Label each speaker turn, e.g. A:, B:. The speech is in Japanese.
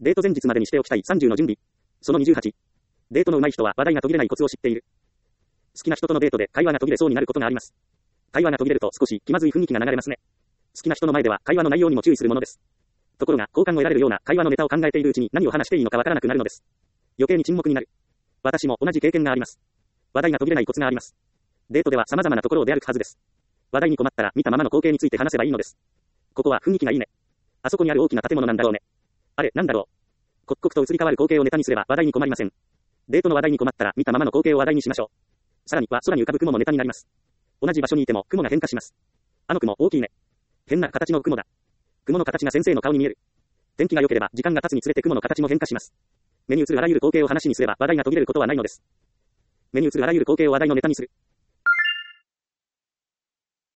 A: デート前日までにしておきたい30の準備。その28。デートの上手い人は話題が途切れないコツを知っている。好きな人とのデートで会話が途切れそうになることがあります。会話が途切れると少し気まずい雰囲気が流れますね。好きな人の前では会話の内容にも注意するものです。ところが、好感を得られるような会話のネタを考えているうちに何を話していいのかわからなくなるのです。余計に沈黙になる。私も同じ経験があります。話題が途切れないコツがあります。デートでは様々なところを出歩くはずです。話題に困ったら見たままの光景について話せばいいのです。ここは雰囲気がいいね。あそこにある大きな建物なんだろうね。あれ、なんだろう。刻々と移り変わる光景をネタにすれば話題に困りません。デートの話題に困ったら見たままの光景を話題にしましょう。さらには空に浮かぶ雲もネタになります。同じ場所にいても雲が変化します。あの雲大きいね。変な形の雲だ。雲の形が先生の顔に見える。天気が良ければ時間が経つにつれて雲の形も変化します。目に映るあらゆる光景を話にすれば話題が途切れることはないのです。目に映るあらゆる光景を話題のネタにする。